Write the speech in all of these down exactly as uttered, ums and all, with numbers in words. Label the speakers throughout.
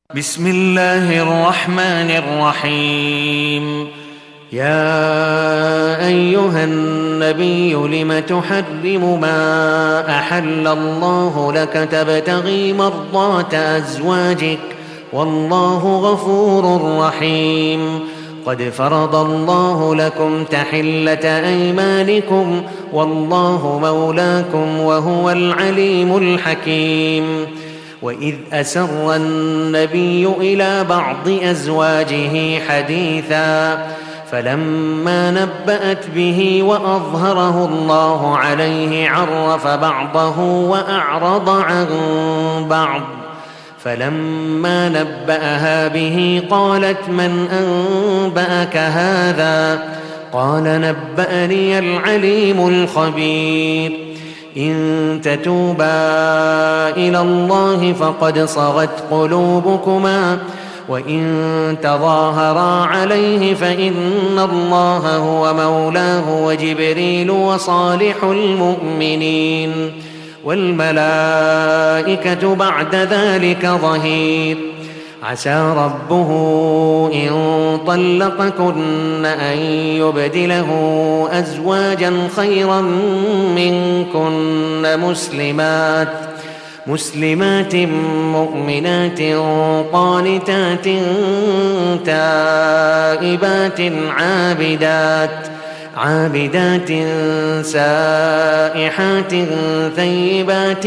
Speaker 1: بسم الله الرحمن الرحيم. يا أيها النبي لم تحرم ما أحل الله لك تبتغي مرضات أزواجك والله غفور رحيم. قد فرض الله لكم تحلة أيمانكم والله مولاكم وهو العليم الحكيم. وإذ أسر النبي إلى بعض أزواجه حديثا فلما نبأت به وأظهره الله عليه عرف بعضه وأعرض عن بعض. فلما نبأها به قالت من أنبأك هذا؟ قال نبأني العليم الخبير. إن تتوبا إلى الله فقد صغت قلوبكما وإن تظاهرا عليه فإن الله هو مولاه وجبريل وصالح المؤمنين والملائكة بعد ذلك ظهير. عسى ربه إن طلقكن أن يبدله أزواجا خيرا منكن مسلمات مسلمات مؤمنات قانتات تائبات عابدات عابدات سائحات ثيبات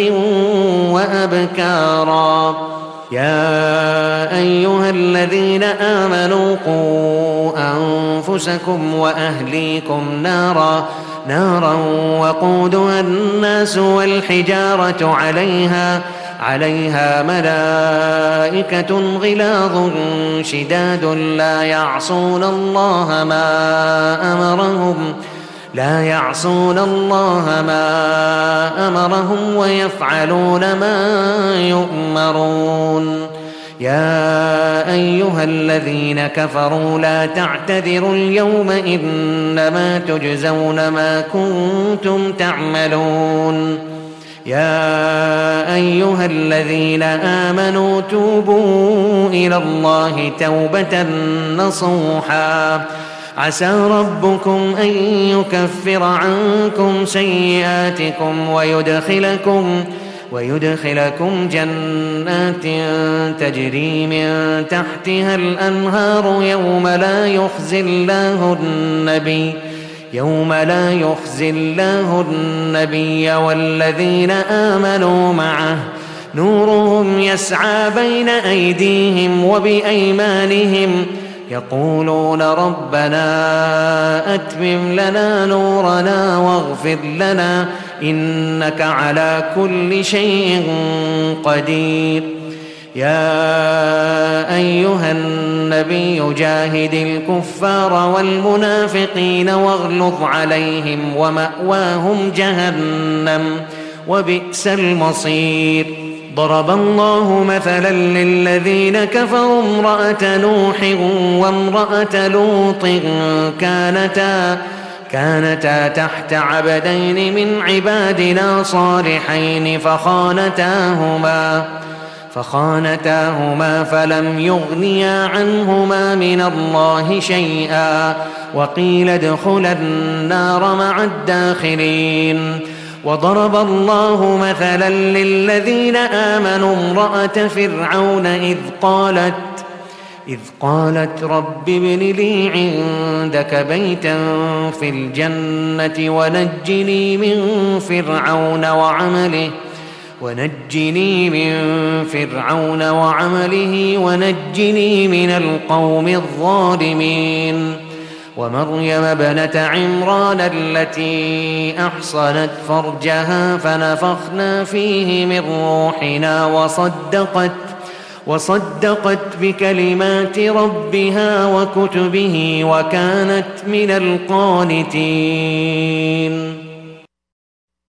Speaker 1: وأبكارا. يا أيها الذين آمنوا قوا أنفسكم وأهليكم نارا نارا وقودها الناس والحجارة عليها عليها ملائكة غلاظ شداد لا يعصون الله ما أمرهم لا يعصون الله ما أمرهم ويفعلون ما يؤمرون. يا أيها الذين كفروا لا تعتذروا اليوم إنما تجزون ما كنتم تعملون. يا أيها الذين آمنوا توبوا إلى الله توبة نصوحا عسى ربكم أن يكفر عنكم سيئاتكم ويدخلكم ويدخلكم جنات تجري من تحتها الأنهار يوم لا يخزي الله النبي يوم لا يخزي الله النبي والذين آمنوا معه نورهم يسعى بين أيديهم وبأيمانهم يقولون ربنا أتمم لنا نورنا واغفر لنا إنك على كل شيء قدير. يا أيها النبي جاهد الكفار والمنافقين واغلظ عليهم ومأواهم جهنم وبئس المصير. ضرب الله مثلا للذين كفروا امرأة نوح وامرأة لوط كانتا كانتا تحت عبدين من عبادنا صالحين فخانتاهما فخانتاهما فلم يغنيا عنهما من الله شيئا وقيل ادخلا النار مع الداخلين. وضرب الله مثلا للذين آمنوا امرأة فرعون إذ قالت إذ قالت رب ابن لي عندك بيتا في الجنة ونجني من فرعون وعمله ونجني من فرعون وعمله ونجني من القوم الظالمين. ومريم ابنة عمران التي أحصنت فرجها فنفخنا فيه من روحنا وصدقت وصدقت بكلمات ربها وكتبه وكانت من القانتين.